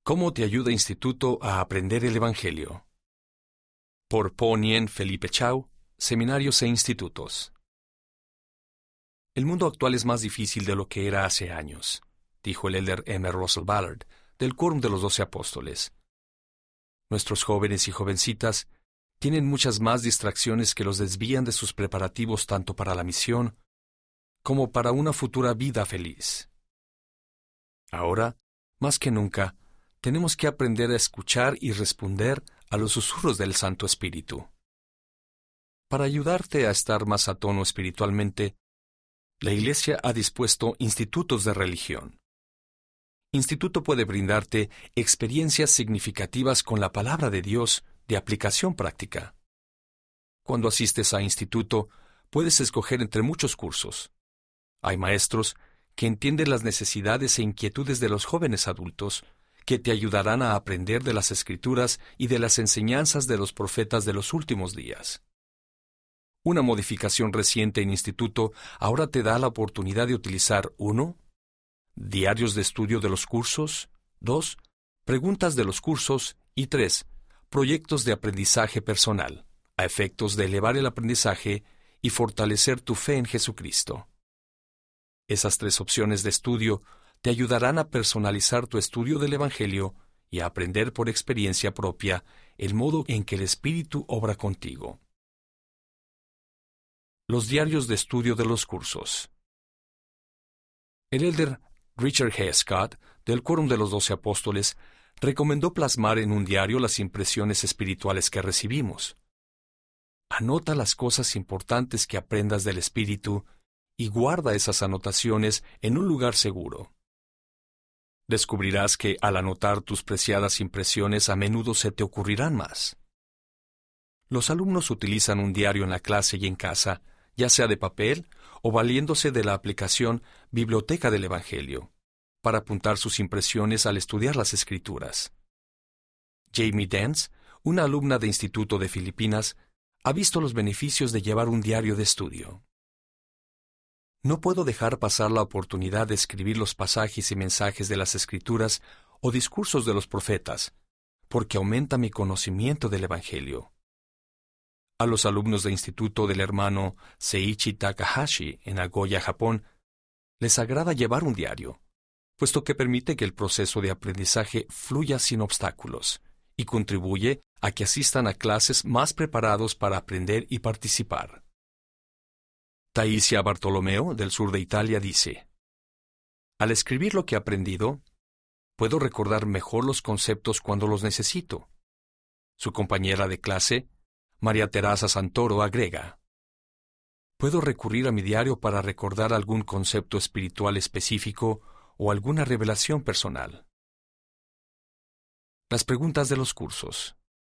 ¿Cómo te ayuda Instituto a aprender el Evangelio? Por Po Nien Felipe Chau, Seminarios e Institutos. El mundo actual es más difícil de lo que era hace años, dijo el elder M. Russell Ballard, del Quórum de los 12 Apóstoles. Nuestros jóvenes y jovencitas tienen muchas más distracciones que los desvían de sus preparativos tanto para la misión como para una futura vida feliz. Ahora, más que nunca, tenemos que aprender a escuchar y responder a los susurros del Santo Espíritu. Para ayudarte a estar más a tono espiritualmente, la Iglesia ha dispuesto institutos de religión. Instituto puede brindarte experiencias significativas con la palabra de Dios de aplicación práctica. Cuando asistes a instituto, puedes escoger entre muchos cursos. Hay maestros que entienden las necesidades e inquietudes de los jóvenes adultos, que te ayudarán a aprender de las Escrituras y de las enseñanzas de los profetas de los últimos días. Una modificación reciente en instituto ahora te da la oportunidad de utilizar 1. Diarios de estudio de los cursos, 2. Preguntas de los cursos y 3. Proyectos de aprendizaje personal, a efectos de elevar el aprendizaje y fortalecer tu fe en Jesucristo. Esas 3 opciones de estudio te ayudarán a personalizar tu estudio del Evangelio y a aprender por experiencia propia el modo en que el Espíritu obra contigo. Los diarios de estudio de los cursos. El elder Richard G. Scott, del Quórum de los 12 Apóstoles, recomendó plasmar en un diario las impresiones espirituales que recibimos. Anota las cosas importantes que aprendas del Espíritu y guarda esas anotaciones en un lugar seguro. Descubrirás que al anotar tus preciadas impresiones a menudo se te ocurrirán más. Los alumnos utilizan un diario en la clase y en casa, ya sea de papel o valiéndose de la aplicación Biblioteca del Evangelio, para apuntar sus impresiones al estudiar las Escrituras. Jamie Dance, una alumna de Instituto de Filipinas, ha visto los beneficios de llevar un diario de estudio. No puedo dejar pasar la oportunidad de escribir los pasajes y mensajes de las Escrituras o discursos de los profetas, porque aumenta mi conocimiento del Evangelio. A los alumnos de instituto del hermano Seiichi Takahashi en Nagoya, Japón, les agrada llevar un diario, puesto que permite que el proceso de aprendizaje fluya sin obstáculos y contribuye a que asistan a clases más preparados para aprender y participar. Taisia Bartolomeo, del sur de Italia, dice: al escribir lo que he aprendido, puedo recordar mejor los conceptos cuando los necesito. Su compañera de clase, María Teresa Santoro, agrega: puedo recurrir a mi diario para recordar algún concepto espiritual específico o alguna revelación personal. Las preguntas de los cursos.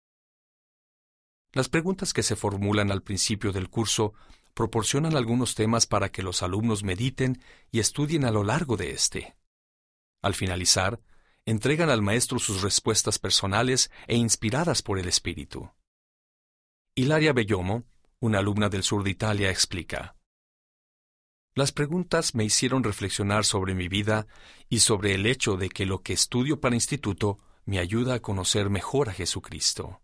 Las preguntas que se formulan al principio del curso proporcionan algunos temas para que los alumnos mediten y estudien a lo largo de este. Al finalizar, entregan al maestro sus respuestas personales e inspiradas por el Espíritu. Hilaria Bellomo, una alumna del sur de Italia, explica: las preguntas me hicieron reflexionar sobre mi vida y sobre el hecho de que lo que estudio para instituto me ayuda a conocer mejor a Jesucristo.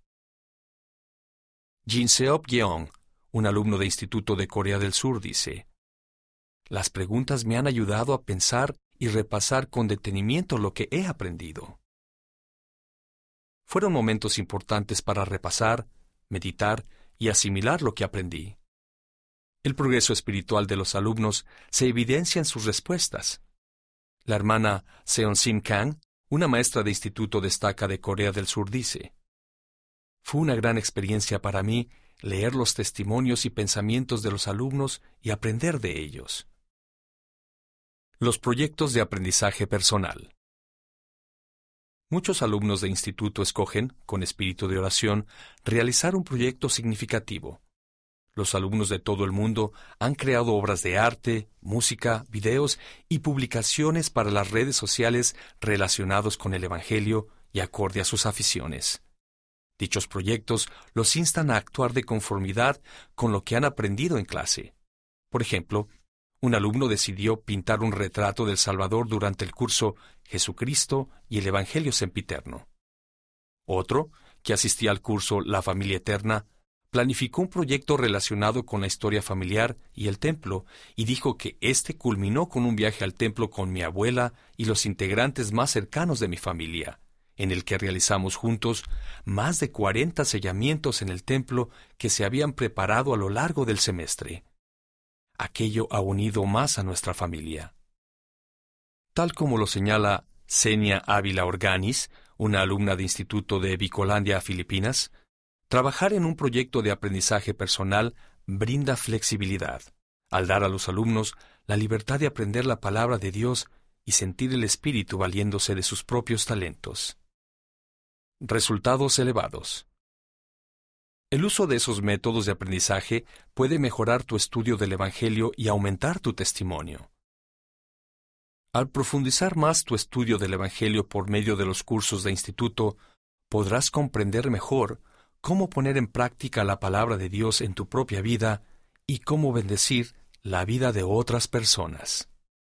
Jin Seop Yeong, un alumno de Instituto de Corea del Sur, dice: las preguntas me han ayudado a pensar y repasar con detenimiento lo que he aprendido. Fueron momentos importantes para repasar, meditar y asimilar lo que aprendí. El progreso espiritual de los alumnos se evidencia en sus respuestas. La hermana Seon-Sim Kang, una maestra de instituto destaca de Corea del Sur, dice: fue una gran experiencia para mí leer los testimonios y pensamientos de los alumnos y aprender de ellos. Los proyectos de aprendizaje personal. Muchos alumnos de instituto escogen, con espíritu de oración, realizar un proyecto significativo. Los alumnos de todo el mundo han creado obras de arte, música, videos y publicaciones para las redes sociales relacionados con el Evangelio y acorde a sus aficiones. Dichos proyectos los instan a actuar de conformidad con lo que han aprendido en clase. Por ejemplo, Un alumno decidió pintar un retrato del Salvador durante el curso Jesucristo y el Evangelio Sempiterno. Otro, que asistía al curso La Familia Eterna, planificó un proyecto relacionado con la historia familiar y el templo, y dijo que este culminó con un viaje al templo con mi abuela y los integrantes más cercanos de mi familia, en el que realizamos juntos más de 40 sellamientos en el templo que se habían preparado a lo largo del semestre. Aquello ha unido más a nuestra familia. Tal como lo señala Senia Ávila Organis, una alumna de instituto de Bicolandia, Filipinas, trabajar en un proyecto de aprendizaje personal brinda flexibilidad, al dar a los alumnos la libertad de aprender la palabra de Dios y sentir el Espíritu valiéndose de sus propios talentos. Resultados elevados. El uso de esos métodos de aprendizaje puede mejorar tu estudio del Evangelio y aumentar tu testimonio. Al profundizar más tu estudio del Evangelio por medio de los cursos de instituto, podrás comprender mejor cómo poner en práctica la palabra de Dios en tu propia vida y cómo bendecir la vida de otras personas.